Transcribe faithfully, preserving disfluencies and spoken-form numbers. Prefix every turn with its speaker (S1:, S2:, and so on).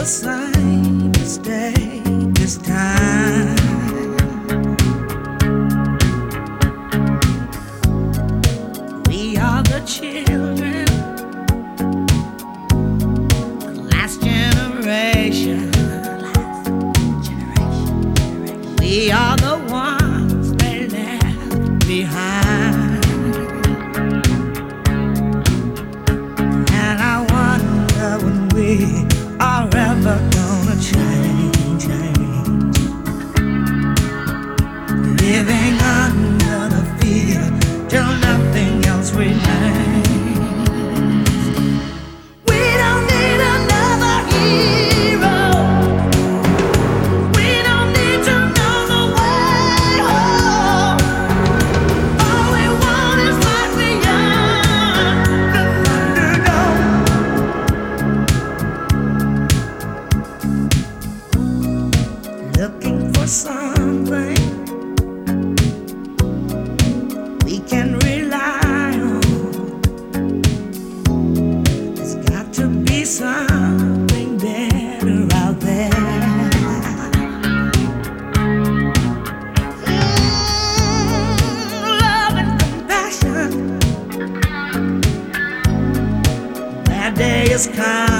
S1: the same mistake this time. We are the children, the last generation. We are the ones they left behind. And I wonder when we are ever gonna change, change. Living under the fear till nothing else remains. We don't need another hero. We don't need to know the way home. All we want is life beyond the Thunderdome. Looking for something we can rely on. There's got to be something better out there. Mm, love and compassion. That day is coming.